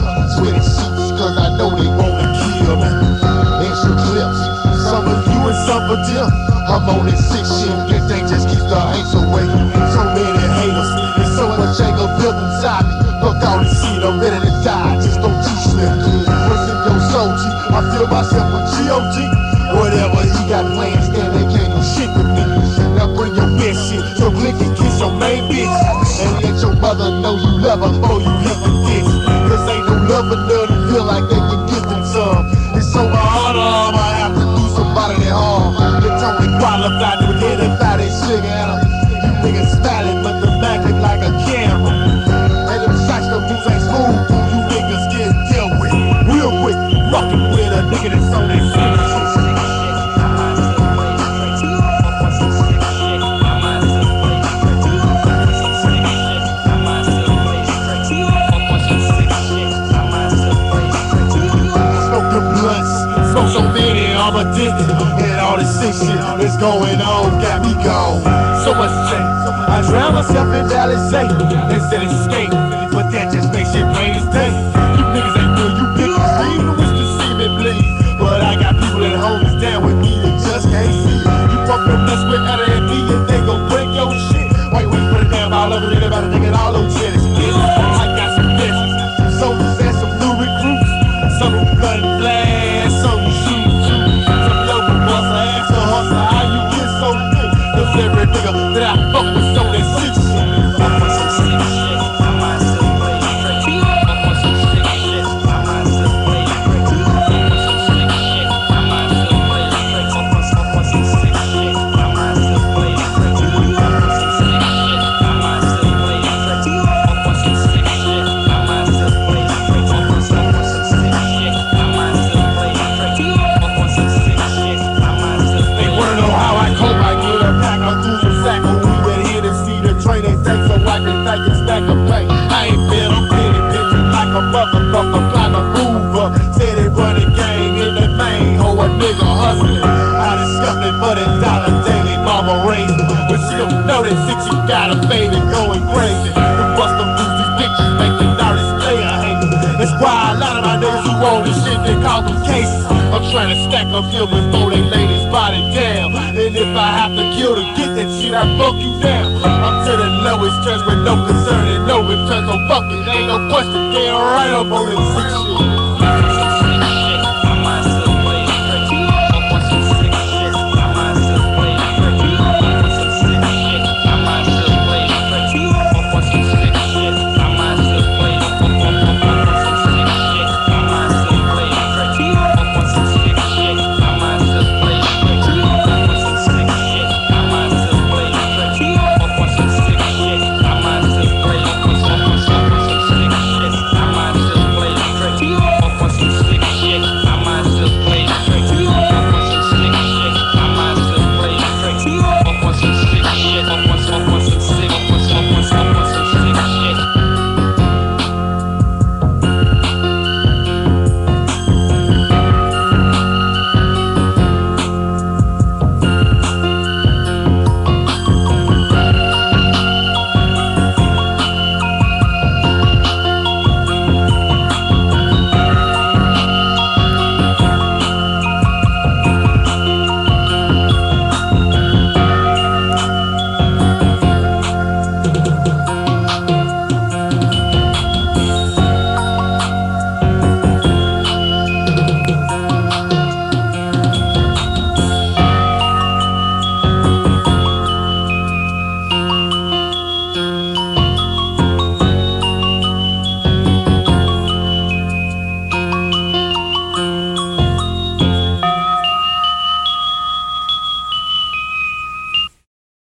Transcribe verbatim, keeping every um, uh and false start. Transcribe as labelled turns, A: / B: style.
A: sweaty sheets, cause I know they wanna kill me. Extra clips, some of you and some for them. I'm on this sick shit, this thing just keeps the hate away. So many haters, there's so much anger built inside me. Fuck all this shit, I'm ready to die, just don't you slip through. What's in your soul, G? I feel myself with G O G. Whatever he got plans, then they can't do shit with me. Now bring your best shit, so click and kiss your main bitch. And let your mother know you love her before you hit the ditch. Cause ain't no love enough to feel like they can give them some. It's so hard, um, I have to do somebody that harm. It's only qualified to anybody shit at them. You niggas smiling, but the back is like a camera. And them shots, the moves ain't smooth, you niggas get dealt with. Real quick, rockin' with a nigga that's on that shit. So many, I'm addicted, and all this sick shit that's going on got me gone. So much change. I drown myself in Alizé instead of escape, but that just makes shit plain as day. You niggas ain't real, you bitches even wish to see me bleed. But I got people at home that's down with me that just can't see. You fuck them nuts with L A D and they gon' break your shit. Why you wait for the damn all over it about a nigga all over shit? I got some bitches, soldiers and some new recruits, some who blood and blast, some who shoot. Every nigga that I fuck with on that sick shit. I'm on some sick shit. I'm on some way crazy. I'm on some sick shit. I'm on some way crazy. I'm on some sick shit. I'm on some way crazy. I'm on some sick shit. I'm on some way crazy. I'm on some sick shit. I'm on some way crazy. I'm on some sick shit. I'm on some way crazy. I'm on some sick shit. I'm on some way crazy. I'm on some sick shit. I'm on some. They wanna know how I cope. I get a pack. I do the sack of weed and here to see the train they take so I can take a stack of pay. I ain't been, I'm getting pictures like a motherfucker, like a mover. Say they run a gang in the main, ho, a nigga hustling. I discussed it for the dollar daily mama raising. But she don't know that shit, she got a baby going crazy. The bust them through these bitches, making all this player hate. That's why a lot of my niggas who own this shit, they call them cases. I'm trying to stack up here before they lay this body down. And if I have to kill to get that shit, I fuck you down. I'm to the lowest stress with no concern and no return, so fuck it, ain't no question. Get right up on this sick shit.